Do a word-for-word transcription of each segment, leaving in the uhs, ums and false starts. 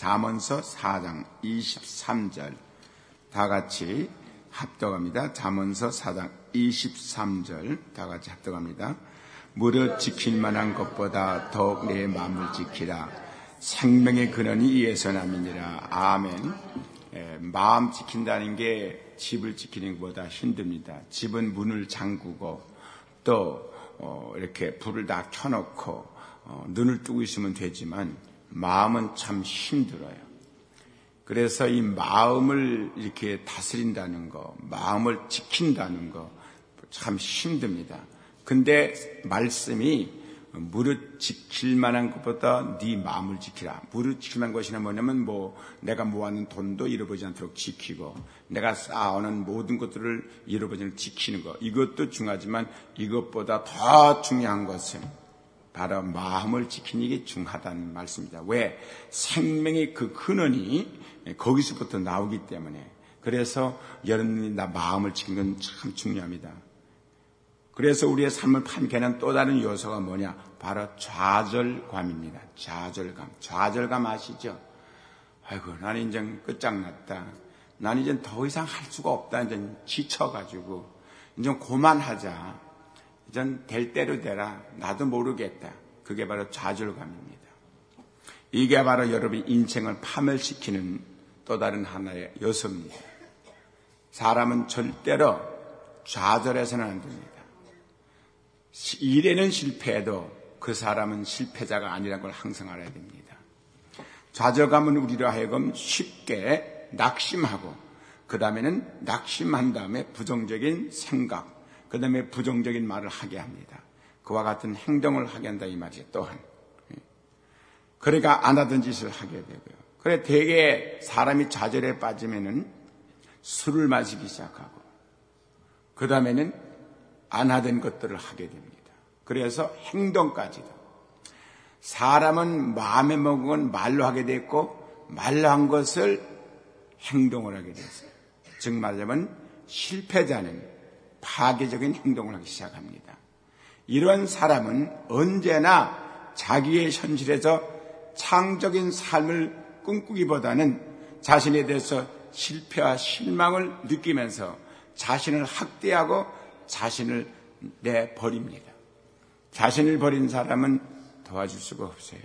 잠언서 사 장 이십삼 절 다 같이 합독합니다. 잠언서 사 장 이십삼 절 다 같이 합독합니다. 무릇 지킬 만한 것보다 더욱 내 마음을 지키라. 생명의 근원이 이에서 남이니라. 아멘. 예, 마음 지킨다는 게 집을 지키는 것보다 힘듭니다. 집은 문을 잠그고 또 어, 이렇게 불을 다 켜놓고 어, 눈을 뜨고 있으면 되지만 마음은 참 힘들어요. 그래서 이 마음을 이렇게 다스린다는 거, 마음을 지킨다는 거 참 힘듭니다. 근데 말씀이 무릇 지킬 만한 것보다 네 마음을 지키라. 무릇 지킬 만한 것이나 뭐냐면 뭐 내가 모아놓은 돈도 잃어버리지 않도록 지키고 내가 쌓아오는 모든 것들을 잃어버리지 않도록 지키는 거, 이것도 중요하지만 이것보다 더 중요한 것은 바로 마음을 지키는 게 중요하다는 말씀입니다. 왜? 생명의 그 근원이 거기서부터 나오기 때문에. 그래서 여러분이 나 마음을 지키는 건 참 중요합니다. 그래서 우리의 삶을 판게 하는 또 다른 요소가 뭐냐? 바로 좌절감입니다. 좌절감. 좌절감 아시죠? 아이고, 나는 이제 끝장났다. 나는 이제 더 이상 할 수가 없다. 이제 지쳐가지고. 이제 그만하자. 이제 될 대로 되라. 나도 모르겠다. 그게 바로 좌절감입니다. 이게 바로 여러분의 인생을 파멸시키는 또 다른 하나의 요소입니다. 사람은 절대로 좌절해서는 안 됩니다. 일에는 실패해도 그 사람은 실패자가 아니라는 걸 항상 알아야 됩니다. 좌절감은 우리로 하여금 쉽게 낙심하고 그 다음에는 낙심한 다음에 부정적인 생각, 그 다음에 부정적인 말을 하게 합니다. 그와 같은 행동을 하게 한다 이 말이죠. 또한 그러니까 안 하던 짓을 하게 되고요. 그래 대개 사람이 좌절에 빠지면은 술을 마시기 시작하고 그 다음에는 안 하던 것들을 하게 됩니다. 그래서 행동까지도. 사람은 마음에 먹은 건 말로 하게 됐고 말로 한 것을 행동을 하게 됐어요. 즉 말하자면 실패자는 파괴적인 행동을 하기 시작합니다. 이런 사람은 언제나 자기의 현실에서 창조적인 삶을 꿈꾸기보다는 자신에 대해서 실패와 실망을 느끼면서 자신을 학대하고 자신을 내버립니다. 자신을 버린 사람은 도와줄 수가 없어요.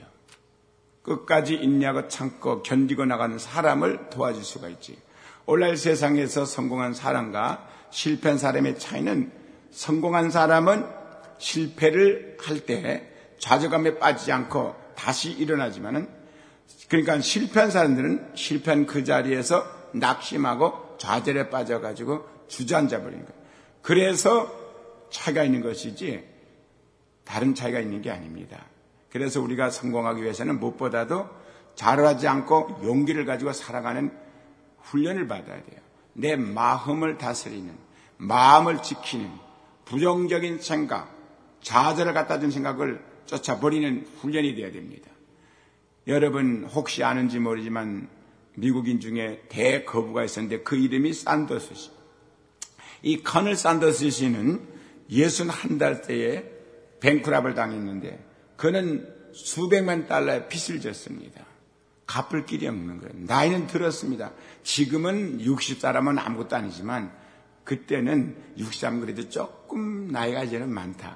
끝까지 인내하고 참고 견디고 나가는 사람을 도와줄 수가 있지. 오늘날 세상에서 성공한 사람과 실패한 사람의 차이는 성공한 사람은 실패를 할 때 좌절감에 빠지지 않고 다시 일어나지만은 그러니까 실패한 사람들은 실패한 그 자리에서 낙심하고 좌절에 빠져가지고 주저앉아 버리는 거예요. 그래서 차이가 있는 것이지 다른 차이가 있는 게 아닙니다. 그래서 우리가 성공하기 위해서는 무엇보다도 좌절하지 않고 용기를 가지고 살아가는 훈련을 받아야 돼요. 내 마음을 다스리는, 마음을 지키는 부정적인 생각, 좌절을 갖다 준 생각을 쫓아버리는 훈련이 되어야 됩니다. 여러분 혹시 아는지 모르지만 미국인 중에 대거부가 있었는데 그 이름이 산더스 씨. 이 커널 산더스 씨는 예순한 달 때에 뱅크랍을 당했는데 그는 수백만 달러의 빚을 졌습니다. 갚을 길이 없는 거예요. 나이는 들었습니다. 지금은 육십 살하면 아무것도 아니지만 그때는 육십 살은 그래도 조금 나이가 이제는 많다.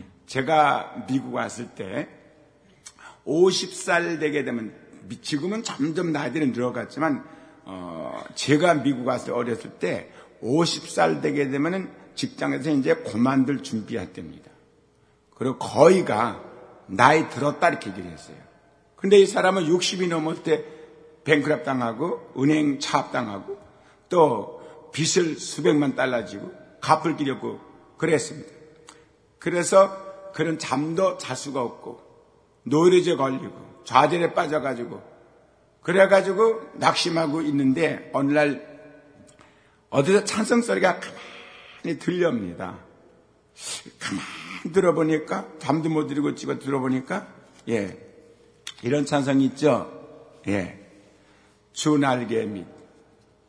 제가 미국 왔을 때 오십 살 되게 되면 지금은 점점 나이들은 늘어갔지만 어, 제가 미국 왔을 때 어렸을 때 오십 살 되게 되면은 직장에서 이제 그만둘 준비할 때입니다. 그리고 거의가 나이 들었다 이렇게 얘기를 했어요. 근데 이 사람은 육십이 넘을 때 뱅크랍 당하고 은행 차압당하고 또 빚을 수백만 달러 지고 갚을 길이 없고 그랬습니다. 그래서 그런 잠도 잘 수가 없고 노이로제 걸리고 좌절에 빠져가지고 그래가지고 낙심하고 있는데 어느 날 어디서 찬송 소리가 가만히 들려옵니다. 가만히 들어보니까 잠도 못 이루고 찍어 들어보니까 예 이런 찬송이 있죠. 예, 주 날개 밑.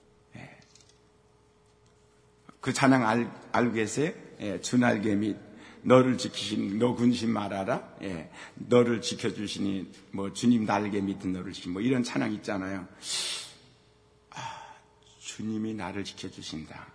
예. 그 찬양 알, 알고 계세요? 예, 주 날개 밑. 너를 지키신 너 군신 말하라. 예, 너를 지켜주시니 뭐 주님 날개 밑에 너를 지키 뭐 이런 찬양 있잖아요. 아, 주님이 나를 지켜주신다.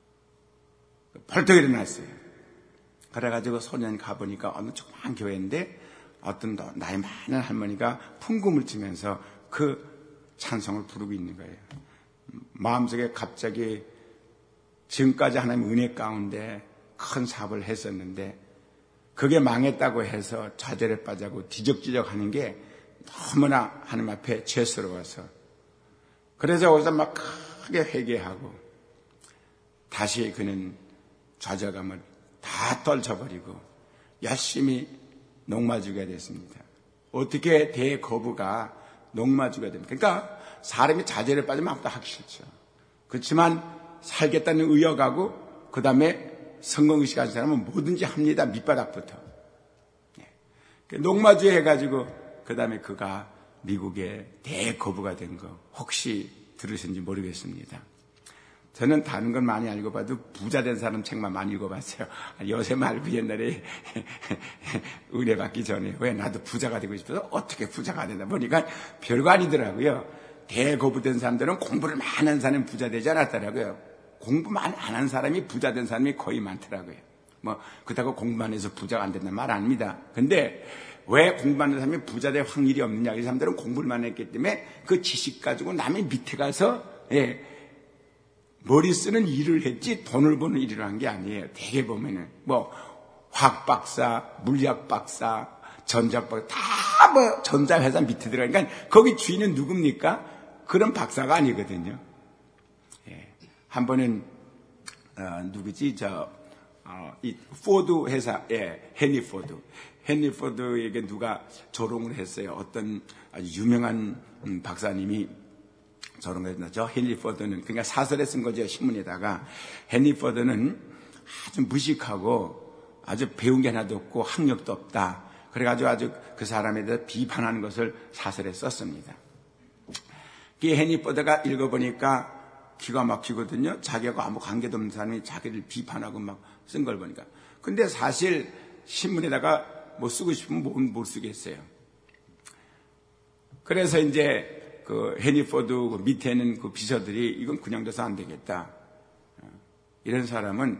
벌떡 일어났어요. 그래가지고 소년 가보니까 어느 조그만 교회인데 어떤 나이 많은 할머니가 풍금을 치면서 그 찬송을 부르고 있는 거예요. 마음속에 갑자기 지금까지 하나님 은혜 가운데 큰 사업을 했었는데 그게 망했다고 해서 좌절에 빠져고 뒤적뒤적 하는 게 너무나 하나님 앞에 죄스러워서 그래서 거기서 막 크게 회개하고 다시 그는 좌절감을 다 떨쳐버리고 열심히 녹마주가 됐습니다. 어떻게 대거부가 녹마주가 됩니까? 그러니까 사람이 좌절에 빠지면 아무도 하기 싫죠. 그렇지만 살겠다는 의욕하고 그 다음에 성공의식 가진 사람은 뭐든지 합니다. 밑바닥부터. 녹마주 해가지고 그 다음에 그가 미국의 대거부가 된 거 혹시 들으셨는지 모르겠습니다. 저는 다른 건 많이 읽어봐도 부자 된 사람 책만 많이 읽어봤어요. 요새 말고 옛날에 은혜 받기 전에 왜 나도 부자가 되고 싶어서 어떻게 부자가 되다 보니까 별거 아니더라고요. 대거부된 사람들은 공부를 많이 한 사람이 부자 되지 않았더라고요. 공부만 안 한 사람이 부자 된 사람이 거의 많더라고요. 뭐 그렇다고 공부만 해서 부자가 안 된다는 말 아닙니다. 근데 왜 공부하는 사람이 부자 될 확률이 없느냐? 이 사람들은 공부를 많이 했기 때문에 그 지식 가지고 남의 밑에 가서 예, 머리 쓰는 일을 했지 돈을 버는 일을 한 게 아니에요. 대개 보면은 뭐 화학 박사, 물리학 박사, 전자 박사 다 뭐 전자회사 밑에 들어가니까 거기 주인은 누굽니까? 그런 박사가 아니거든요. 예. 한 번은 어, 누구지 저 어, 이 포드 회사, 예, 헨리 포드. 헨리 포드에게 누가 조롱을 했어요. 어떤 아주 유명한 음, 박사님이 조롱을 했죠. 헨리 포드는 그러니까 사설에 쓴 거죠. 신문에다가 헨리 포드는 아주 무식하고 아주 배운 게 하나도 없고 학력도 없다. 그래가지고 아주 그 사람에 대해서 비판하는 것을 사설에 썼습니다. 그 헨리 포드가 읽어보니까 기가 막히거든요. 자기하고 아무 관계도 없는 사람이 자기를 비판하고 막 쓴 걸 보니까. 근데 사실 신문에다가 뭐 쓰고 싶으면 못, 못 쓰겠어요. 그래서 이제 그 헨리 포드 그 밑에는 그 비서들이 이건 그냥 둬서 안 되겠다. 이런 사람은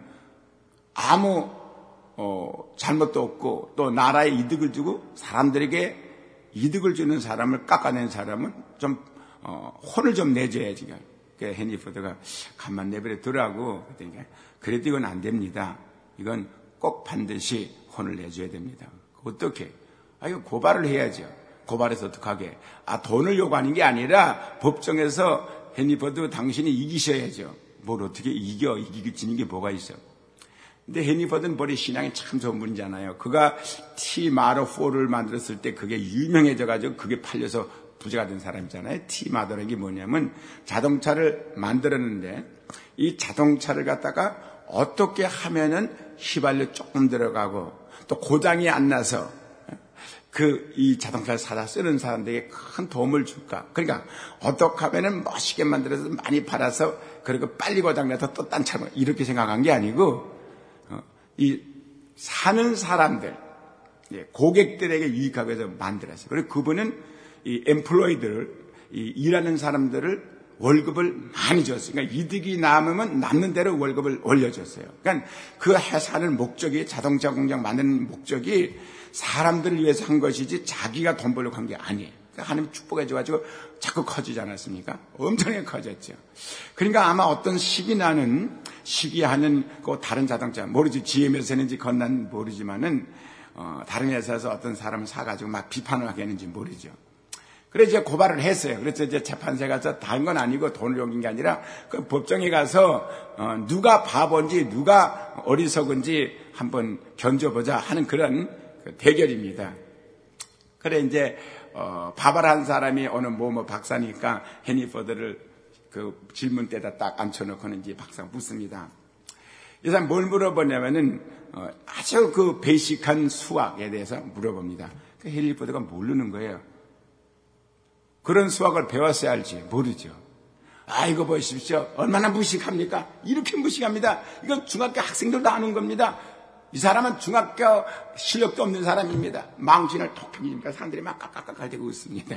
아무 어, 잘못도 없고 또 나라에 이득을 주고 사람들에게 이득을 주는 사람을 깎아낸 사람은 좀 어, 혼을 좀 내줘야지. 그 헨리 포드가 가만 내버려 두라고. 그러니까 그래도 이건 안 됩니다. 이건 꼭 반드시 혼을 내줘야 됩니다. 어떻게? 아, 이거 고발을 해야죠. 고발해서 어떡하게? 아, 돈을 요구하는 게 아니라 법정에서 헨리 포드 당신이 이기셔야죠. 뭘 어떻게 이겨? 이기고 지는 게 뭐가 있어? 근데 헨리 포드는 머리 신앙이 참 좋은 분이잖아요. 그가 T 마더 사를 만들었을 때 그게 유명해져가지고 그게 팔려서 부자가 된 사람이잖아요. T 마더라는 게 뭐냐면 자동차를 만들었는데 이 자동차를 갖다가 어떻게 하면은 휘발유 조금 들어가고 또 고장이 안 나서 그 이 자동차를 사다 쓰는 사람들에게 큰 도움을 줄까? 그러니까 어떻게 하면은 멋있게 만들어서 많이 팔아서 그리고 빨리 고장나서 또 딴 차로 이렇게 생각한 게 아니고 어, 이 사는 사람들 고객들에게 유익하기 위해서 만들었어요. 그리고 그분은 이 엠플로이들을 이 일하는 사람들을 월급을 많이 줬어요. 그러니까 이득이 남으면 남는 대로 월급을 올려줬어요. 그러니까 그 회사는 목적이 자동차 공장 만드는 목적이 사람들을 위해서 한 것이지 자기가 돈 벌려고 한 게 아니에요. 그러니까 하나님 축복해 줘가지고 자꾸 커지지 않았습니까? 엄청나게 커졌죠. 그러니까 아마 어떤 시기 나는 시기하는 그 다른 자동차 모르지 지엠에서 했는지 건난 모르지만은 어, 다른 회사에서 어떤 사람을 사가지고 막 비판을 하게 했는지 모르죠. 그래서 이제 고발을 했어요. 그래서 이제 재판소에 가서 다른 건 아니고 돈을 옮긴 게 아니라 그 법정에 가서 어, 누가 바본지 누가 어리석은지 한번 견줘보자 하는 그런 그 대결입니다. 그래 이제 어, 바발한 사람이 어느 뭐뭐 박사니까 헨리 포드를 그 질문대에다 딱 앉혀놓고는 이제 박사가 묻습니다. 이 사람 뭘 물어보냐면은 어, 아주 그 베이직한 수학에 대해서 물어봅니다. 그 헨리 포드가 모르는 거예요. 그런 수학을 배웠어야 알지 모르죠. 아 이거 보십시오. 얼마나 무식합니까? 이렇게 무식합니다. 이건 중학교 학생들도 아는 겁니다. 이 사람은 중학교 실력도 없는 사람입니다. 망신을 톡 펴니까 사람들이 막 깍깍깍깍대고 웃습니다.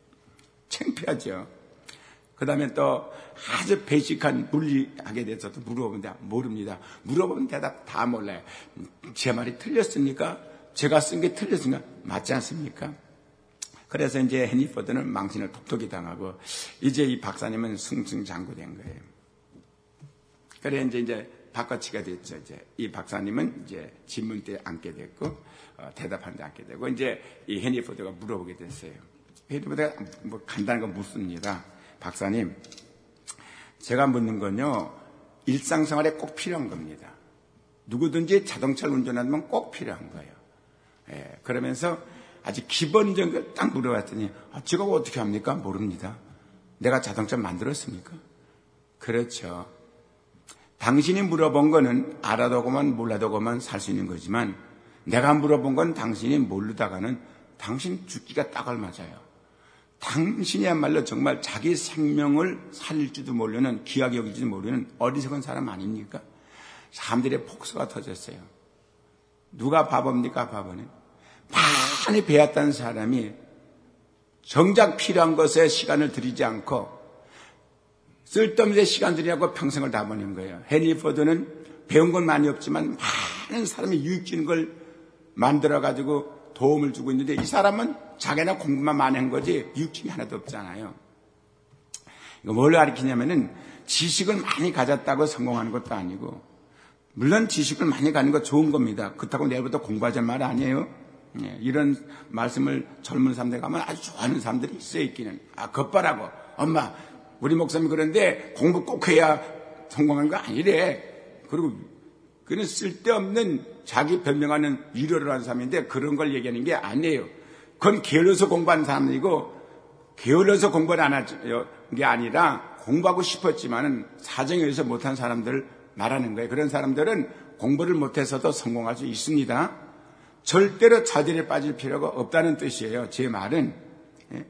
창피하죠. 그 다음에 또 아주 베이직한 물리학에 대해서도 물어보는데 모릅니다. 물어보면 대답 다 몰라요. 제 말이 틀렸습니까? 제가 쓴 게 틀렸습니까? 맞지 않습니까? 그래서 이제 헨리 포드는 망신을 톡톡히 당하고 이제 이 박사님은 승승장구된 거예요. 그래 이제 이제 바꿔치가 됐죠. 이제 이 박사님은 이제 질문대에 앉게 됐고 어, 대답하는데 앉게 되고 이제 이 헨리 포드가 물어보게 됐어요. 헨리 포드가 뭐 간단한 거 묻습니다. 박사님, 제가 묻는 건요 일상생활에 꼭 필요한 겁니다. 누구든지 자동차를 운전하면 꼭 필요한 거예요. 예, 그러면서 아주 기본적인 걸 딱 물어봤더니 아, 제가 어떻게 합니까? 모릅니다. 내가 자동차 만들었습니까? 그렇죠. 당신이 물어본 거는 알아도고만 몰라도고만 살 수 있는 거지만 내가 물어본 건 당신이 모르다가는 당신 죽기가 딱 알맞아요. 당신이야말로 정말 자기 생명을 살릴지도 모르는 귀하게 여기지도 모르는 어리석은 사람 아닙니까? 사람들의 폭소가 터졌어요. 누가 바보입니까? 바보는 많이 배웠다는 사람이 정작 필요한 것에 시간을 들이지 않고 쓸데없는 시간 들이라고 평생을 다 보낸 거예요. 헨리 포드는 배운 건 많이 없지만 많은 사람이 유익주는 걸 만들어가지고 도움을 주고 있는데 이 사람은 자기나 공부만 많이 한 거지 유익증이 하나도 없잖아요. 이거 뭘 가리키냐면은 지식을 많이 가졌다고 성공하는 것도 아니고 물론 지식을 많이 가는 거 좋은 겁니다. 그렇다고 내일부터 공부하자는 말 아니에요. 예, 이런 말씀을 젊은 사람들 가면 아주 좋아하는 사람들이 있어 있기는. 아, 겉바라고. 엄마, 우리 목사님이 그런데 공부 꼭 해야 성공하는 거 아니래. 그리고 그는 쓸데없는 자기 변명하는 위로를 하는 사람인데 그런 걸 얘기하는 게 아니에요. 그건 게을러서 공부하는 사람이고 게을러서 공부를 안 한 게 아니라 공부하고 싶었지만은 사정에 의해서 못한 사람들을 말하는 거예요. 그런 사람들은 공부를 못해서도 성공할 수 있습니다. 절대로 자질에 빠질 필요가 없다는 뜻이에요. 제 말은. 예?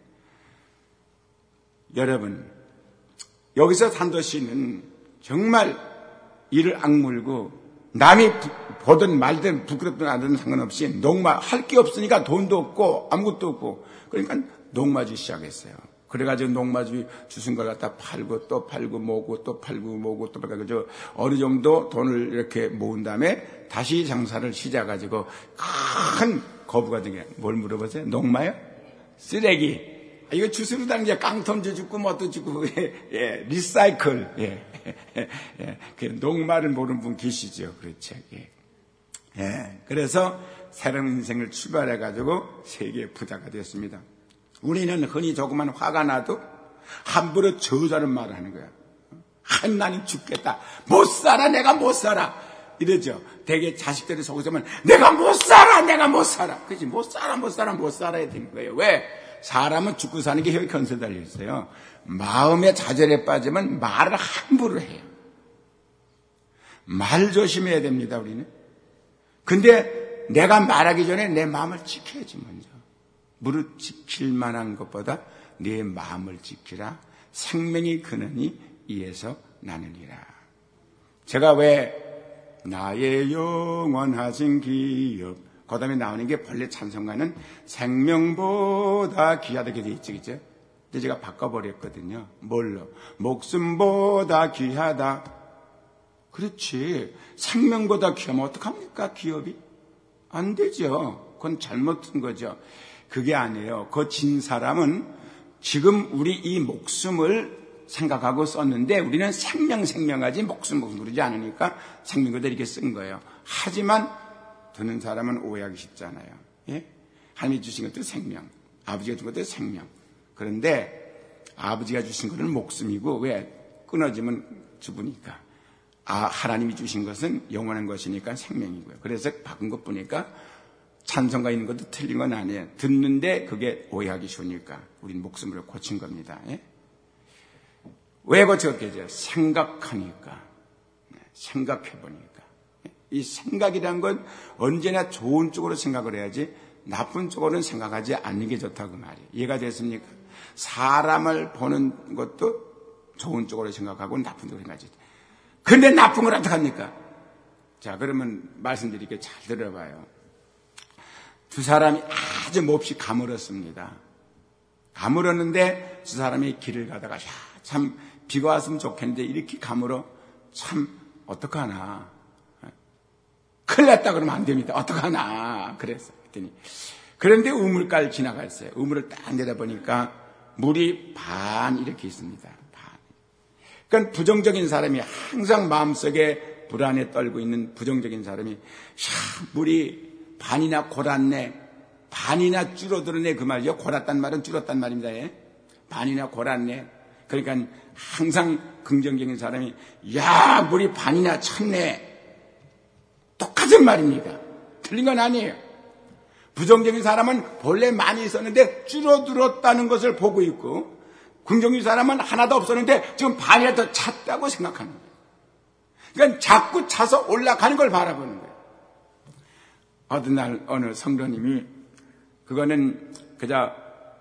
여러분, 여기서 산도 씨는 정말 이를 악물고 남이 보든 말든 부끄럽든 안 하든 상관없이 농마 할 게 없으니까 돈도 없고 아무것도 없고 그러니까 농마주 시작했어요. 그래가지고 농마주 주신 걸 갖다 팔고 또 팔고 모으고 또 팔고 모으고 또 팔고 저 어느 정도 돈을 이렇게 모은 다음에 다시 장사를 시작해가지고 큰 거부가 된 게 뭘 물어보세요? 농마요? 쓰레기. 아, 이거 주스로 다는 게 깡통주 주고 뭐또 주고 예, 예, 리사이클. 예, 예, 예, 그 농마를 모르는 분 계시죠? 그렇죠. 예. 예, 그래서 새로운 인생을 출발해가지고 세계 부자가 됐습니다. 우리는 흔히 조그만 화가 나도 함부로 저자는 말을 하는 거야. 한 나는 죽겠다. 못 살아, 내가 못 살아. 이러죠. 대개 자식들이 속으면 내가 못 살아, 내가 못 살아. 그렇지, 못 살아, 못 살아, 못 살아야 되는 거예요. 왜? 사람은 죽고 사는 게 혀에 건설 달려 있어요. 마음의 좌절에 빠지면 말을 함부로 해요. 말 조심해야 됩니다, 우리는. 근데 내가 말하기 전에 내 마음을 지켜야지, 먼저. 무릇 지킬 만한 것보다 내 마음을 지키라. 생명이 그느니 이에서 나느니라. 제가 왜 나의 영원하신 기업, 그 다음에 나오는 게 본래 찬송가는 생명보다 귀하다 이렇게 돼 있죠, 그죠? 근데 제가 바꿔버렸거든요. 뭘로? 목숨보다 귀하다. 그렇지. 생명보다 귀하면 어떡합니까, 기업이? 안 되죠. 그건 잘못된 거죠. 그게 아니에요. 그 진 사람은 지금 우리 이 목숨을 생각하고 썼는데 우리는 생명 생명하지 목숨 목숨 그러지 않으니까 생명 그대로 이렇게 쓴 거예요. 하지만 듣는 사람은 오해하기 쉽잖아요. 예? 하나님이 주신 것도 생명, 아버지가 준 것도 생명. 그런데 아버지가 주신 것은 목숨이고 왜? 끊어지면 죽으니까. 아, 하나님이 주신 것은 영원한 것이니까 생명이고요. 그래서 바꾼 것 보니까 찬송가 있는 것도 틀린 건 아니에요. 듣는데 그게 오해하기 쉬우니까 우리는 목숨으로 고친 겁니다. 예? 왜 고쳤겠죠? 생각하니까. 생각해보니까. 이 생각이란 건 언제나 좋은 쪽으로 생각을 해야지 나쁜 쪽으로는 생각하지 않는 게 좋다고 말이에요. 이해가 됐습니까? 사람을 보는 것도 좋은 쪽으로 생각하고 나쁜 쪽으로 생각하지. 근데 나쁜 걸 어떡합니까? 자, 그러면 말씀드릴게요. 잘 들어봐요. 두 사람이 아주 몹시 가물었습니다. 가물었는데 두 사람이 길을 가다가 야, 참 비가 왔으면 좋겠는데 이렇게 가물어 참 어떡하나. 큰일 났다 그러면 안 됩니다. 어떡하나 그랬어요. 그랬더니 그런데 우물가를 지나갔어요. 우물을 딱 내다보니까 물이 반 이렇게 있습니다. 반. 그러니까 부정적인 사람이 항상 마음속에 불안에 떨고 있는 부정적인 사람이 야, 물이 반이나 골았네, 반이나 줄어들었네 그 말이죠. 골았단 말은 줄었단 말입니다. 예? 반이나 골았네. 그러니까 항상 긍정적인 사람이 야 물이 반이나 찼네. 똑같은 말입니다. 틀린 건 아니에요. 부정적인 사람은 본래 많이 있었는데 줄어들었다는 것을 보고 있고 긍정적인 사람은 하나도 없었는데 지금 반이나 더 찼다고 생각하는 거예요. 그러니까 자꾸 차서 올라가는 걸 바라보는 거예요. 어떤 날 어느 성도님이 그거는 그저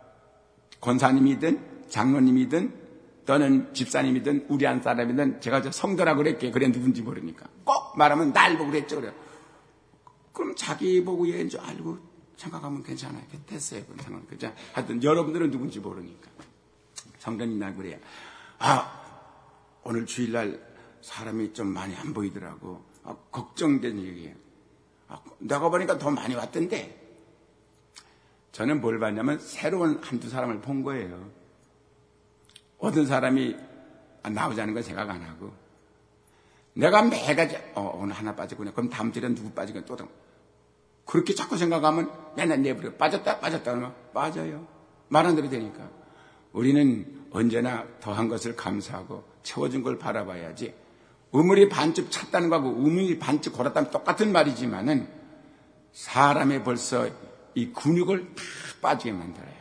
권사님이든 장로님이든 또는 집사님이든 우리 한 사람이든 제가 저 성도라고 그랬게 그래 누군지 모르니까 꼭 말하면 날 보고 그랬죠. 그래요. 그럼 자기 보고 얘인 줄 알고 생각하면 괜찮아요. 됐어요. 그런 생각. 그죠? 하여튼 여러분들은 누군지 모르니까 성도님 날 그래요. 아 오늘 주일날 사람이 좀 많이 안 보이더라고. 아, 걱정된 얘기예요. 아, 내가 보니까 더 많이 왔던데. 저는 뭘 봤냐면 새로운 한두 사람을 본 거예요. 어떤 사람이 나오자는 건 생각 안 하고 내가 매가지 어, 오늘 하나 빠졌구나. 그럼 다음 주에 누구 빠지건 또 그렇게 자꾸 생각하면 맨날 내버려 빠졌다 빠졌다 하면 빠져요. 말 안 들어도 되니까. 우리는 언제나 더한 것을 감사하고 채워준 걸 바라봐야지. 우물이 반쯤 찼다는 거하고 우물이 반쯤 골았다면 똑같은 말이지만은 사람의 벌써 이 근육을 다 빠지게 만들어요.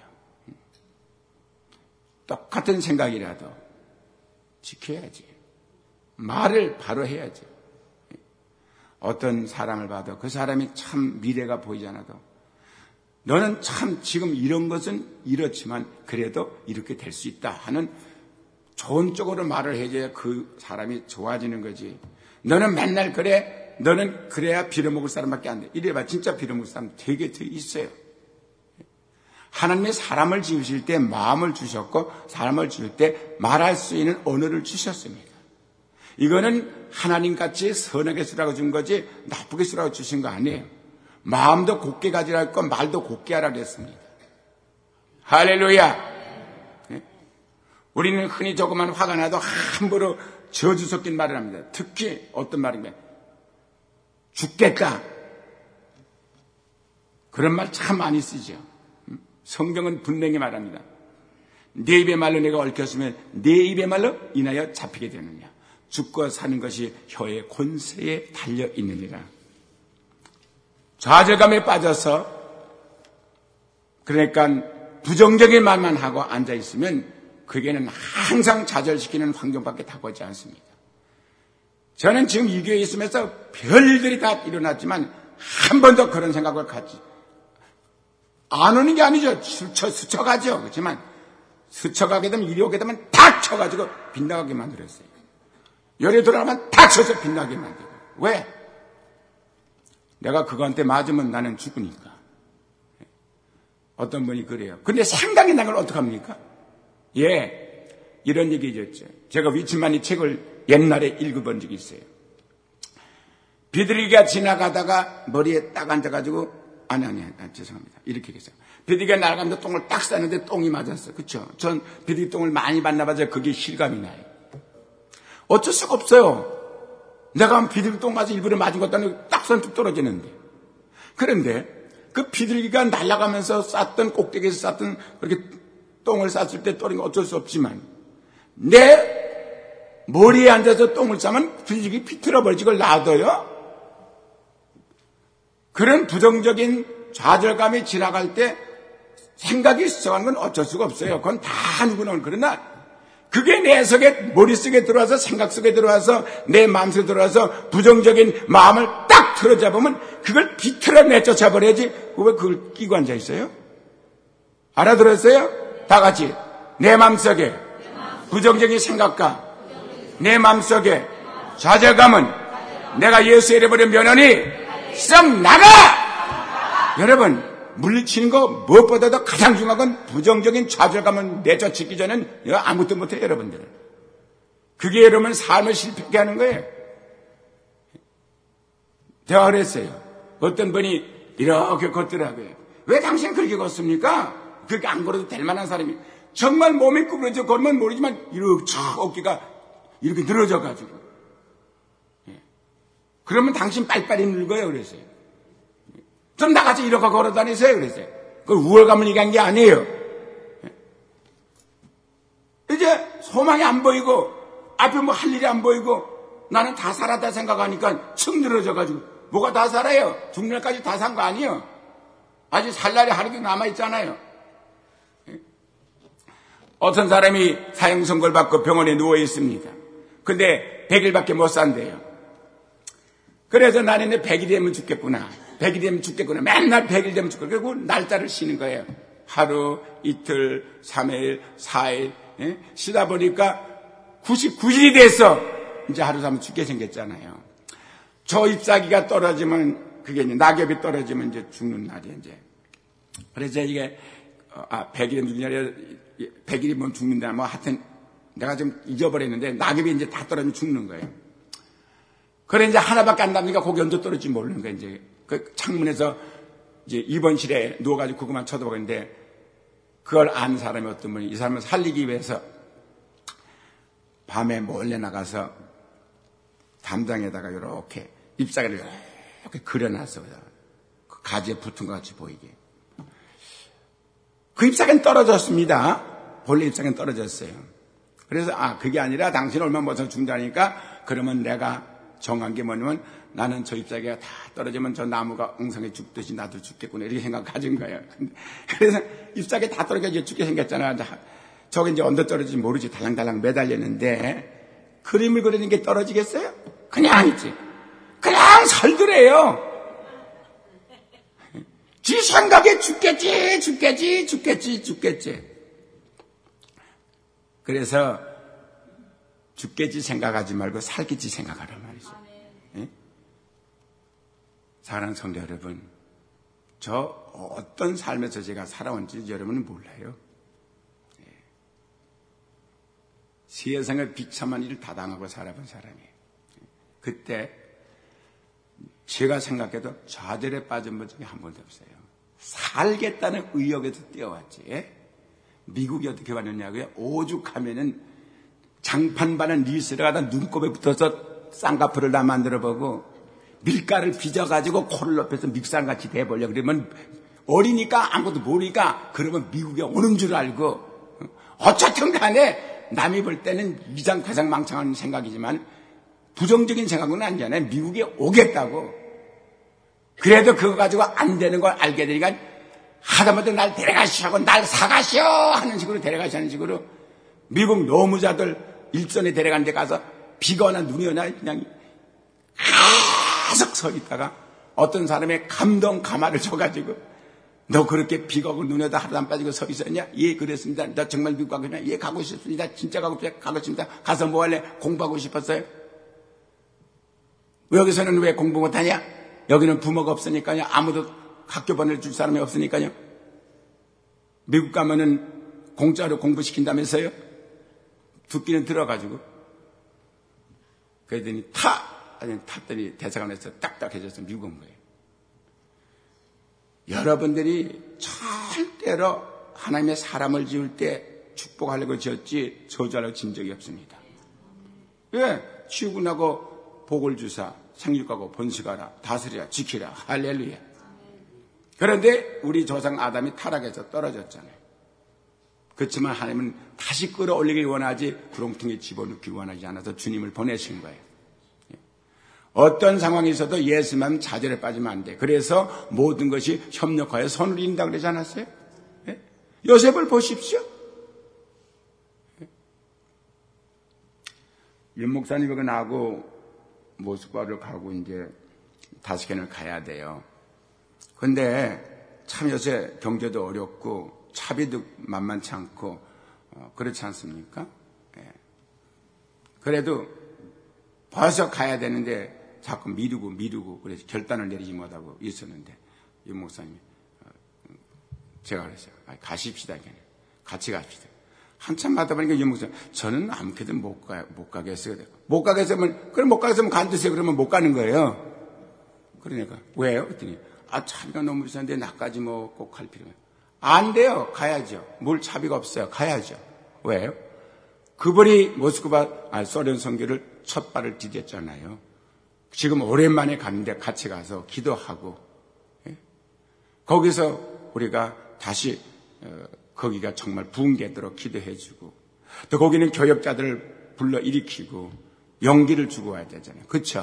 똑같은 생각이라도 지켜야지. 말을 바로 해야지. 어떤 사람을 봐도 그 사람이 참 미래가 보이지 않아도 너는 참 지금 이런 것은 이렇지만 그래도 이렇게 될 수 있다 하는 좋은 쪽으로 말을 해줘야 그 사람이 좋아지는 거지. 너는 맨날 그래. 너는 그래야 빌어먹을 사람밖에 안 돼. 이래봐 진짜 빌어먹을 사람 되게 되게 있어요. 하나님이 사람을 지으실 때 마음을 주셨고 사람을 지을 때 말할 수 있는 언어를 주셨습니다. 이거는 하나님같이 선하게 쓰라고 준 거지 나쁘게 쓰라고 주신 거 아니에요. 마음도 곱게 가지라 했고 말도 곱게 하라고 했습니다. 할렐루야. 네? 우리는 흔히 조그만 화가 나도 함부로 저주 섞인 말을 합니다. 특히 어떤 말이면 죽겠다. 그런 말 참 많이 쓰죠. 성경은 분명히 말합니다. 내 입의 말로 내가 얽혔으면 내 입의 말로 인하여 잡히게 되느냐. 죽고 사는 것이 혀의 권세에 달려 있느니라. 좌절감에 빠져서 그러니까 부정적인 말만 하고 앉아 있으면 그게는 항상 좌절시키는 환경밖에 다가오지 않습니다. 저는 지금 이 교회에 있으면서 별일들이 다 일어났지만 한 번도 그런 생각을 갖지 안 오는 게 아니죠. 스쳐, 스쳐가죠. 그렇지만 스쳐가게 되면 이리 오게 되면 탁 쳐가지고 빗나가게 만들었어요. 열에 돌아가면 탁 쳐서 빗나게 만들고. 왜? 내가 그거한테 맞으면 나는 죽으니까. 어떤 분이 그래요. 근데 생각이 나는 걸 어떡합니까? 예, 이런 얘기 있었죠. 제가 위치만이 책을 옛날에 읽어본 적이 있어요. 비둘기가 지나가다가 머리에 딱 앉아가지고 아니 아니 아니 죄송합니다. 이렇게 했어요. 비둘기가 날아가면서 똥을 딱 쌌는데 똥이 맞았어요. 그렇죠? 전 비둘기 똥을 많이 만나봐서 그게 실감이 나요. 어쩔 수가 없어요. 내가 비둘기 똥 맞아 일부러 맞은 것도 아니고 딱 선뜻 떨어지는데. 그런데 그 비둘기가 날아가면서 쌌던 꼭대기에서 쌌던 그렇게 똥을 쌌을 때 떨어진 건 어쩔 수 없지만 내 머리에 앉아서 똥을 싸면 비둘기 비틀어 버리지 그걸 놔둬요? 그런 부정적인 좌절감이 지나갈 때 생각이 스쳐가는 건 어쩔 수가 없어요. 그건 다 누구나. 그러나 그게 내 속에 머릿속에 들어와서 생각 속에 들어와서 내 마음속에 들어와서 부정적인 마음을 딱 틀어잡으면 그걸 비틀어 내쫓아 버려야지. 왜 그걸 끼고 앉아 있어요? 알아들었어요? 다 같이 내 마음속에 부정적인 생각과 내 마음속에 좌절감은 내가 예수 잃어버린 면허니 썩 나가! 여러분, 물리치는 거 무엇보다도 가장 중요한 건 부정적인 좌절감을 내쫓기 전엔 아무것도 못해요, 여러분들은. 그게 여러분 삶을 실패하게 하는 거예요. 대화를 했어요. 어떤 분이 이렇게 걷더라고요. 왜 당신 그렇게 걷습니까? 그렇게 안 걸어도 될 만한 사람이. 정말 몸이 구부러져 걸으면 모르지만 이렇게 촥 어깨가 이렇게 늘어져가지고. 예. 그러면 당신 빨리빨리 늙어요, 그랬어요. 좀 나가서 이렇게 걸어 다니세요, 그랬어요. 그 우월감을 얘기한 게 아니에요. 예. 이제 소망이 안 보이고 앞에 뭐 할 일이 안 보이고 나는 다 살았다 생각하니까 층 늘어져가지고 뭐가 다 살아요? 죽는 날까지 다 산 거 아니에요? 아직 살 날이 하루도 남아있잖아요. 어떤 사람이 사형 선고를 받고 병원에 누워 있습니다. 근데 백 일밖에 못 산대요. 그래서 나는 백 일 되면 죽겠구나. 백 일 되면 죽겠구나. 맨날 백 일 되면 죽겠구나. 그리고 날짜를 쉬는 거예요. 하루, 이틀, 삼 일, 사 일. 예? 쉬다 보니까 구십구 일이 돼서 이제 하루 사면 죽게 생겼잖아요. 저 잎사귀가 떨어지면 그게 이제 낙엽이 떨어지면 이제 죽는 날이에요, 이제. 그래서 이게 아, 백 일이면 죽는 날이 백 일이면 죽는다. 뭐 하여튼 내가 좀 잊어버렸는데 낙엽이 이제 다 떨어지면 죽는 거예요. 그래 이제 하나밖에 안 남으니까 거기 언제 떨어질지 모르는 거예요. 이제 그 창문에서 이제 입원실에 누워가지고 그것만 쳐다보는데 그걸 안 사람이 어떤 분이 이 사람을 살리기 위해서 밤에 몰래 나가서 담장에다가 이렇게 잎사귀를 이렇게 그려놨어요. 그 가지에 붙은 것 같이 보이게. 그 잎사귀는 떨어졌습니다. 본래 잎사귀는 떨어졌어요. 그래서 아 그게 아니라 당신 얼마 못해서 죽는다니까 그러면 내가 정한 게 뭐냐면 나는 저 잎사귀가 다 떨어지면 저 나무가 엉성해 죽듯이 나도 죽겠구나 이렇게 생각 가진 거예요. 그래서 잎사귀 다 떨어져 이제 죽게 생겼잖아. 저게 이제 언제 떨어질지 모르지 달랑달랑 매달렸는데 그림을 그리는 게 떨어지겠어요? 그냥 있지. 그냥 설드래요. 지 생각에 죽겠지, 죽겠지, 죽겠지, 죽겠지. 그래서 죽겠지 생각하지 말고 살겠지 생각하란 말이죠. 예? 사랑하는 성도 여러분, 저 어떤 삶에서 제가 살아온지 여러분은 몰라요. 예. 세상의 비참한 일을 다 당하고 살아본 사람이에요. 그때 제가 생각해도 좌절에 빠진 본 적이 한 번도 없어요. 살겠다는 의욕에서 뛰어왔지. 미국이 어떻게 왔느냐고요? 오죽하면은 장판반은 리스를 하다 눈곱에 붙어서 쌍꺼풀을 다 만들어보고 밀가루를 빚어가지고 코를 높여서 믹살같이 대보려 그러면 어리니까 아무것도 모르니까 그러면 미국에 오는 줄 알고 어쨌든 간에 남이 볼 때는 이장가장망창한 생각이지만 부정적인 생각은 아니잖아요. 미국에 오겠다고. 그래도 그거 가지고 안 되는 걸 알게 되니까 하다못해 날 데려가시라고 날 사가시오 하는 식으로 데려가시는 식으로 미국 노무자들 일선에 데려간 데 가서 비가 오나 눈이 오나 그냥 계속 서 있다가 어떤 사람의 감동 가마를 줘가지고 너 그렇게 비가 오고 눈에다 하루도 안 빠지고 서 있었냐? 예, 그랬습니다. 나 정말 미국 가고 싶냐? 예, 가고 싶습니다. 진짜 가고 싶어요. 가고 싶습니다. 가서 뭐 할래? 공부하고 싶었어요. 여기서는 왜 공부 못하냐? 여기는 부모가 없으니까요. 아무도 학교 보내줄 사람이 없으니까요. 미국 가면은 공짜로 공부시킨다면서요? 듣기는 들어가지고. 그랬더니 타! 아니, 탔더니 대사관에서 딱딱해져서 미국 온 거예요. 여러분들이 절대로 하나님의 사람을 지을 때 축복하려고 지었지 저주하려고 진 적이 없습니다. 왜? 치우고 복을 주사, 생육하고 번식하라, 다스리라, 지키라, 할렐루야. 그런데 우리 조상 아담이 타락해서 떨어졌잖아요. 그렇지만 하나님은 다시 끌어올리길 원하지 구렁텅이에 집어넣기 원하지 않아서 주님을 보내신 거예요. 어떤 상황이 있어도 예수만 좌절에 빠지면 안 돼. 그래서 모든 것이 협력하여 선을 이룬다 그러지 않았어요? 예? 요셉을 보십시오. 예? 윤 목사님 이거 나하고 모스크바를 가고 이제 다스켄을 가야 돼요. 근데 참 요새 경제도 어렵고 차비도 만만치 않고 어, 그렇지 않습니까? 예. 그래도 벌써 가야 되는데 자꾸 미루고 미루고 그래서 결단을 내리지 못하고 있었는데 이 목사님이 제가 그랬어요. 가십시다. 같이 갑시다. 한참 하다 보니까 이 목사님, 저는 아무렇게든 못, 가, 못 가겠어요. 못 가겠으면, 그럼 못 가겠으면 간두세요. 그러면 못 가는 거예요. 그러니까, 왜요? 그랬더니, 아, 차비가 너무 비싼데 나까지 뭐 꼭 갈 필요가 안 돼요. 가야죠. 뭘 차비가 없어요. 가야죠. 왜요? 그분이 모스크바, 아, 소련 선교를 첫 발을 디뎠잖아요. 지금 오랜만에 갔는데 같이 가서 기도하고, 예? 거기서 우리가 다시, 어, 거기가 정말 붕괴도록 기도해주고, 또 거기는 교역자들을 불러 일으키고, 용기를 주고 와야 되잖아요. 그쵸?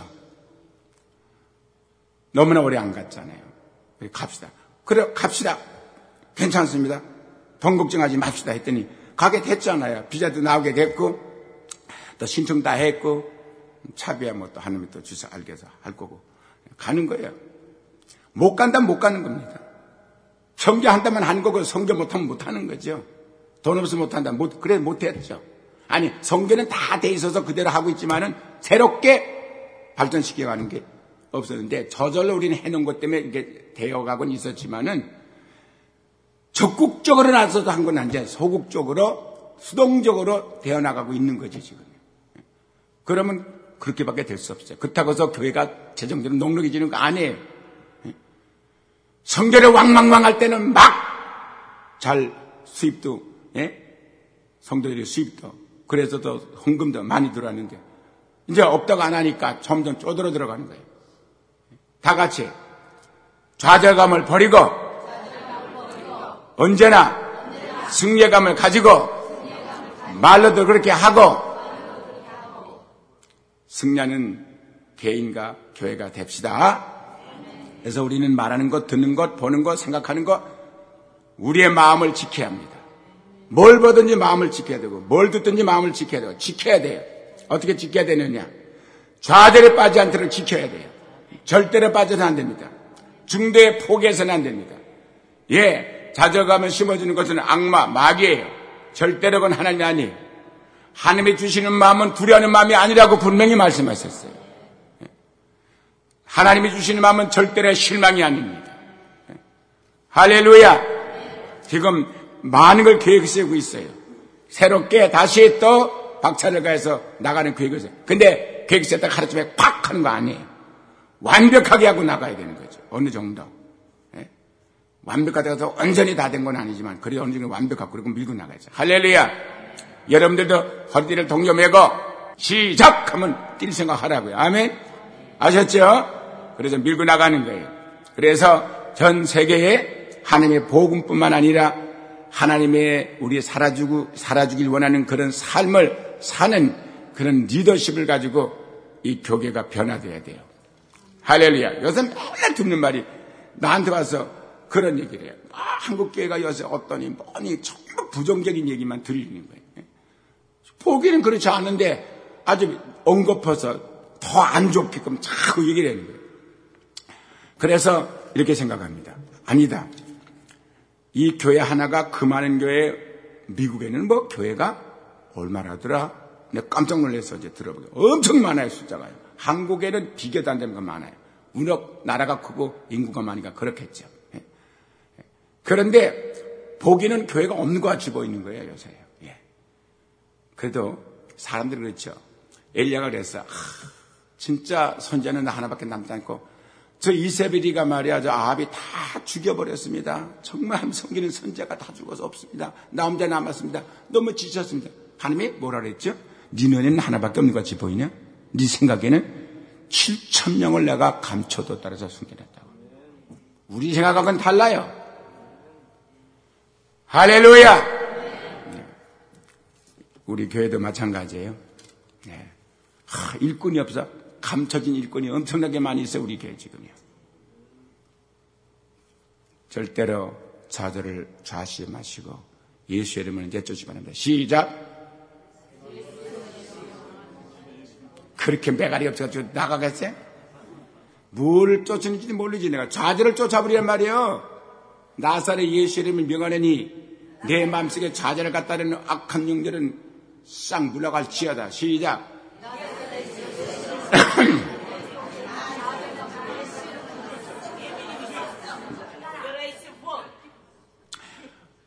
너무나 오래 안 갔잖아요. 우리 갑시다. 그래, 갑시다. 괜찮습니다. 돈 걱정하지 맙시다 했더니, 가게 됐잖아요. 비자도 나오게 됐고, 또 신청 다 했고, 차비야 뭐 또 하나님이 또 주사 알게서 할 거고, 가는 거예요. 못 간다면 못 가는 겁니다. 성교한다면 하는 거고, 성교 못하면 못하는 거죠. 돈 없으면 못한다. 못, 그래, 못했죠. 아니, 성교는 다 돼 있어서 그대로 하고 있지만은, 새롭게 발전시켜가는 게 없었는데, 저절로 우리는 해놓은 것 때문에 이게 되어가곤 있었지만은, 적극적으로 나서도 한 건 아니죠. 소극적으로, 수동적으로 되어나가고 있는 거죠, 지금. 그러면 그렇게밖에 될 수 없어요. 그렇다고 해서 교회가 재정적으로 녹록해지는 거 아니에요. 성결에 왕망망할 때는 막 잘 수입도, 예? 성도들이 수입도, 그래서 더 헌금도 많이 들어왔는데, 이제 없다고 안 하니까 점점 쪼들어 들어가는 거예요. 다 같이 좌절감을 버리고, 언제나 승리감을 가지고, 말로도 그렇게 하고, 승리하는 개인과 교회가 됩시다. 그래서 우리는 말하는 것, 듣는 것, 보는 것, 생각하는 것, 우리의 마음을 지켜야 합니다. 뭘 보든지 마음을 지켜야 되고, 뭘 듣든지 마음을 지켜야 되고, 지켜야 돼요. 어떻게 지켜야 되느냐? 좌절에 빠지지 않도록 지켜야 돼요. 절대로 빠져서는 안 됩니다. 중도에 포기해서는 안 됩니다. 예, 좌절감을 심어주는 것은 악마, 마귀예요. 절대로 그건 하나님이 아니에요. 하나님이 주시는 마음은 두려워하는 마음이 아니라고 분명히 말씀하셨어요. 하나님이 주시는 마음은 절대로 실망이 아닙니다. 할렐루야. 지금 많은 걸 계획 세우고 있어요. 새롭게 다시 또 박차를 가해서 나가는 계획을 세워요. 근데 계획 세웠다가 하루쯤에 팍 하는 거 아니에요. 완벽하게 하고 나가야 되는 거죠. 어느 정도. 예? 완벽하다고 해서 완전히 다 된 건 아니지만 그래도 어느 정도 완벽하고 그리고 밀고 나가야죠. 할렐루야. 여러분들도 허리띠를 동여매고 시작하면 뛸 생각하라고요. 아멘. 아셨죠? 그래서 밀고 나가는 거예요. 그래서 전 세계에 하나님의 복음뿐만 아니라 하나님의 우리 살아주고 살아주길 원하는 그런 삶을 사는 그런 리더십을 가지고 이 교계가 변화돼야 돼요. 할렐루야. 요새 맨날 듣는 말이 나한테 와서 그런 얘기를 해요. 아, 한국 교회가 요새 어떠니 뭐니 정말 부정적인 얘기만 들리는 거예요. 보기는 그렇지 않은데 아주 엉겁어서 더 안 좋게끔 자꾸 얘기를 하는 거예요. 그래서 이렇게 생각합니다. 아니다. 이 교회 하나가 그 많은 교회, 미국에는 뭐 교회가 얼마나더라? 내가 깜짝 놀라서 이제 들어보게. 엄청 많아요, 숫자가요. 한국에는 비교도 안 되는 거 많아요. 우리나라 나라가 크고 인구가 많으니까 그렇겠죠. 그런데 보기는 교회가 없는 것 같이 보이는 거예요, 요새. 예. 그래도 사람들이 그렇죠. 엘리야가 그랬어. 아, 진짜 선지자는 나 하나밖에 남지 않고 저 이세벨이가 말이야, 저 아합이 다 죽여버렸습니다. 정말 섬기는 선지자가 다 죽어서 없습니다. 나 혼자 남았습니다. 너무 지쳤습니다. 하나님이 뭐라 그랬죠? 네 눈에는 하나밖에 없는 것 같이 보이냐? 네 생각에는 칠천 명을 내가 감춰뒀다 해서 숨겨놨다고. 우리 생각하고는 달라요. 할렐루야. 네. 우리 교회도 마찬가지예요. 네. 하, 일꾼이 없어. 감춰진 일꾼이 엄청나게 많이 있어요. 우리 교회 지금요. 절대로 좌절을 좌시에 마시고 예수의 이름을 내쫓지 바랍니다. 시작. 그렇게 매가리 없어가지고 나가겠어요? 뭘 쫓는지도 모르지. 내가 좌절을 쫓아버리란 말이에요. 나사렛 예수 이름을 명하느니 내 마음속에 좌절을 갖다라는 악한 영들은 싹 물러갈지어다. 시작.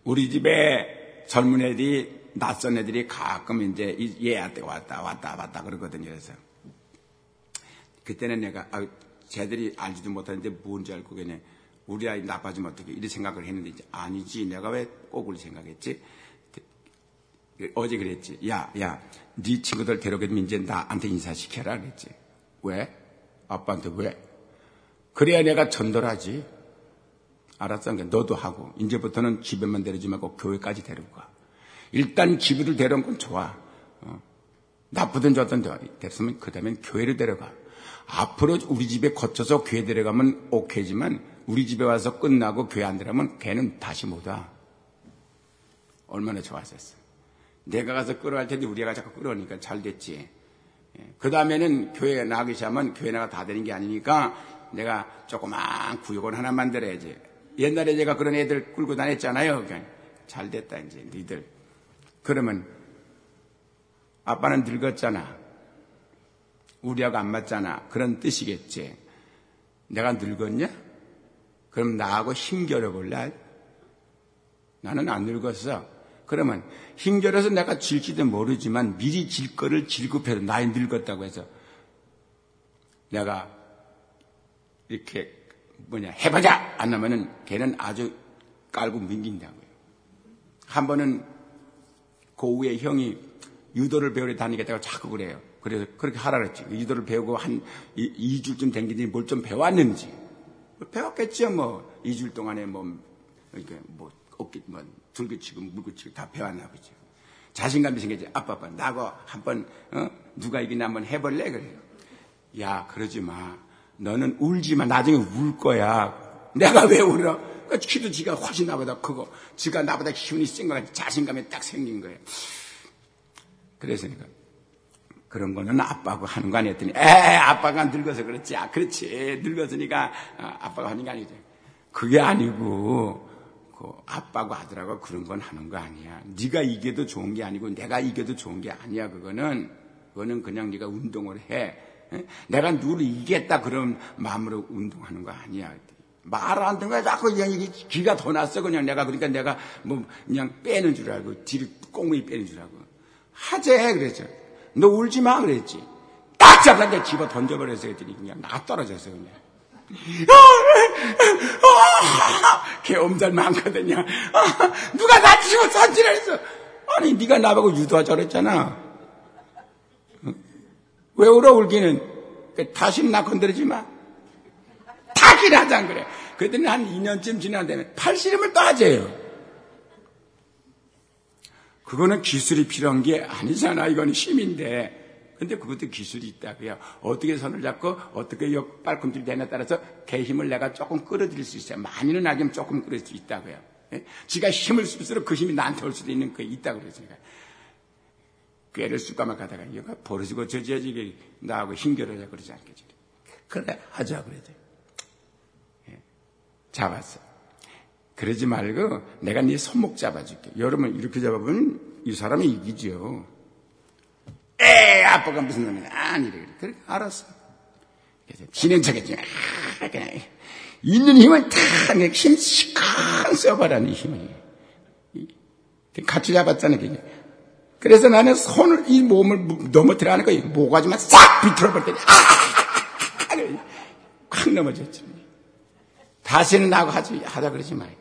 우리 집에 젊은 애들이, 낯선 애들이 가끔 이제 얘한테 왔다, 왔다, 왔다 그러거든요. 그래서. 그때는 내가, 아, 쟤들이 알지도 못하는데 뭔지 알고 그냥 우리 아이 나빠지면 어떻게 이런 생각을 했는데, 이제 아니지. 내가 왜 꼭 우리 생각했지? 어제 그랬지. 야, 야, 네 친구들 데려오면 이제 나한테 인사시켜라 그랬지. 왜? 아빠한테 왜? 그래야 내가 전도하지. 알았어. 그러니까 너도 하고. 이제부터는 집에만 데려오지 말고 교회까지 데리고 가. 일단 집으로 데려온 건 좋아. 어. 나쁘든 좋든 됐으면 그 다음엔 교회를 데려가. 앞으로 우리 집에 거쳐서 교회 데려가면 오케이지만 우리 집에 와서 끝나고 교회 안 데려가면 걔는 다시 못 와. 얼마나 좋았었어. 내가 가서 끌어갈 텐데 우리 애가 자꾸 끌어오니까 잘 됐지. 그 다음에는 교회 나가기 시작하면 교회 나가 다 되는 게 아니니까 내가 조그만 구역을 하나 만들어야지. 옛날에 제가 그런 애들 끌고 다녔잖아요. 그러니까 잘 됐다 이제 니들. 그러면 아빠는 늙었잖아. 우리하고 안 맞잖아. 그런 뜻이겠지. 내가 늙었냐? 그럼 나하고 힘겨뤄 볼래? 나는 안 늙었어. 그러면 힘겨뤄서 내가 질지도 모르지만 미리 질 거를 질급해서 나이 늙었다고 해서 내가 이렇게 뭐냐 해보자 안 하면은 걔는 아주 깔고 민긴다고요. 한 번은 고우의 형이 유도를 배우러 다니겠다고 자꾸 그래요. 그래서 그렇게 하라 그랬지. 유도를 배우고 한 이 주쯤 된 게 뭘 좀 배웠는지. 배웠겠죠 뭐. 이 주 동안에 뭐 이렇게 뭐 어깨 뭐 들고치고 물고치고 다 배웠나 보죠. 자신감이 생겼지. 아빠 아빠 나하고 한번 어? 누가 이기나 한번 해볼래 그래요. 야 그러지 마. 너는 울지 마. 나중에 울 거야. 내가 왜 울어? 키도 지가 훨씬 나보다 크고 지가 나보다 힘이 센 거야. 자신감이 딱 생긴 거예요. 그래서 내가 그런 거는 아빠하고 하는 거 아니었더니 에 아빠가 늙어서 그렇지. 아 그렇지. 늙었으니까 아빠가 하는 게 아니지. 그게 아니고 그 아빠하고 아들하고 그런 건 하는 거 아니야. 네가 이겨도 좋은 게 아니고 내가 이겨도 좋은 게 아니야. 그거는 그거는 그냥 네가 운동을 해. 에? 내가 누구를 이겼다 그런 마음으로 운동하는 거 아니야. 말 안 듣는 거야. 자꾸 그냥 이게 기가 더 났어. 그냥 내가 그러니까 내가 뭐 그냥 빼는 줄 알고 뒤로 꽁무니 빼는 줄 알고 하재 그랬죠. 너 울지 마 그랬지. 딱 잡았는데 집어 던져버려서 했더니 그냥 나 떨어졌어 그냥. 걔 엄살 많거든요. 누가 나 치고 선지를 했어. 아니 네가 나보고 유도하자 그랬잖아. 왜 울어 울기는. 다시는 나 건드리지 마. 다긴 하자 그래. 그랬더니 한 이 년쯤 지난 다음에 팔씨름을 또 하재요. 그거는 기술이 필요한 게 아니잖아. 이건 힘인데. 근데 그것도 기술이 있다고요. 어떻게 손을 잡고 어떻게 빨꿈질 대냐에 따라서 걔 힘을 내가 조금 끌어들일 수 있어요. 많이는 아니면 조금 끌어들일 수 있다고요. 예? 지가 힘을 쓸수록 그 힘이 나한테 올 수도 있는 거 있다고 그랬으니까. 꾀를 쑥가만 가다가 이거 버릇이고 저지어지게 나하고 힘겨루자 그러지 않겠지. 그래 하자 그러지. 예. 잡았어. 그러지 말고 내가 네 손목 잡아줄게. 여러분 이렇게 잡아보면 이 사람이 이기죠. 에 아빠가 무슨 놈이야. 아니 그래. 그래 알았어. 그래서 지는 척했지. 아, 그냥 있는 힘을 다 힘 시간 써봐라는 힘이. 같이 잡았잖아. 그게. 그래서 나는 손을 이 몸을 넘어뜨려는 거야. 모가지만 싹 비틀어 버렸더니 아! 확 넘어졌지. 다시는 나하고 하지, 하자 그러지 말고.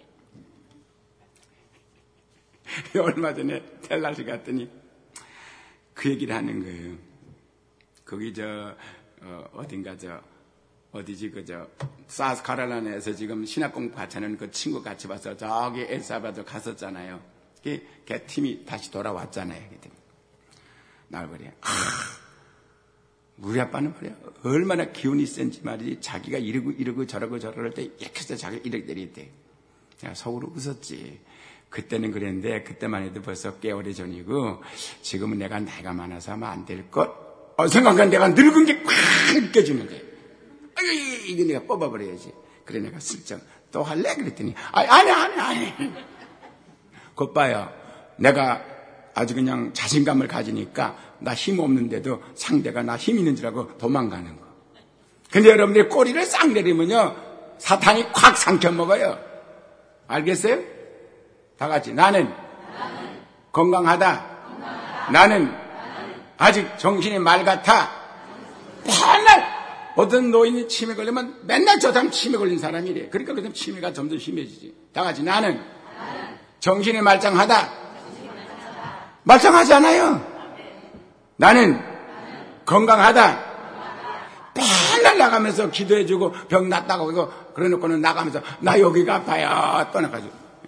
얼마 전에 텔라스 갔더니 그 얘기를 하는 거예요. 거기 저 어, 어딘가 저 어디지 그저 사우스카롤라이나에서 지금 신학 공부 같이 하는 그 친구 같이 봐서 저기 엘사바도 갔었잖아요. 걔, 걔 팀이 다시 돌아왔잖아요. 날 그래. 아, 우리 아빠는 말이야 얼마나 기운이 센지 말이지. 자기가 이러고 이러고 저러고 저러고 할 때 이렇게 해서 자기가 이렇게 내릴 내가 속으로 웃었지. 그때는 그랬는데 그때만 해도 벌써 꽤 오래전이고 지금은 내가 나이가 많아서 하면 안 될 것. 어, 생각하면 내가 늙은 게 꽉 느껴지는 거예요. 아유, 이거 내가 뽑아버려야지. 그래 내가 슬쩍 또 할래? 그랬더니 아니 아니 아니 아니. 곧 봐요. 내가 아주 그냥 자신감을 가지니까 나 힘 없는데도 상대가 나 힘 있는 줄 알고 도망가는 거. 근데 여러분들이 꼬리를 싹 내리면요 사탄이 콱 삼켜 먹어요. 알겠어요? 다 같이. 나는, 나는 건강하다. 건강하다. 나는, 나는 아직 정신이 맑았다. 맨날 어떤 노인이 치매 걸리면 맨날 저 사람 치매 걸린 사람이래. 그러니까 그 사람 치매가 점점 심해지지. 다 같이. 나는, 나는 정신이 말짱하다. 정신이 말짱하다. 말짱하지 않아요. 나는, 나는 건강하다. 맨날 나가면서 기도해주고 병 낫다고 이거 그래놓고는 나가면서 나 여기가 아파요 떠나가지고.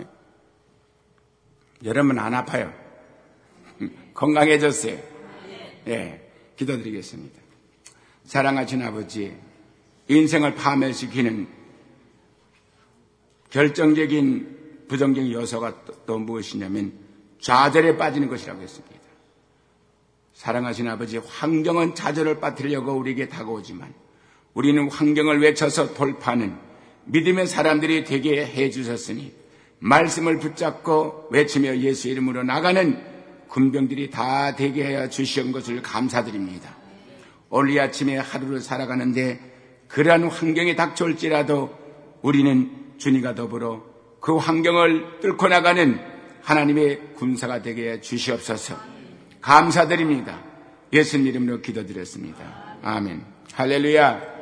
여러분 안 아파요. 건강해졌어요. 예, 기도드리겠습니다. 사랑하신 아버지, 인생을 파멸시키는 결정적인 부정적인 요소가 또, 또 무엇이냐면 좌절에 빠지는 것이라고 했습니다. 사랑하신 아버지, 환경은 좌절을 빠뜨리려고 우리에게 다가오지만 우리는 환경을 외쳐서 돌파하는 믿음의 사람들이 되게 해주셨으니 말씀을 붙잡고 외치며 예수 이름으로 나가는 군병들이 다 되게 하여 주시온 것을 감사드립니다. 오늘 이 아침에 하루를 살아가는데 그러한 환경이 닥쳐올지라도 우리는 주님과 더불어 그 환경을 뚫고 나가는 하나님의 군사가 되게 해 주시옵소서. 감사드립니다. 예수님 이름으로 기도드렸습니다. 아멘. 할렐루야.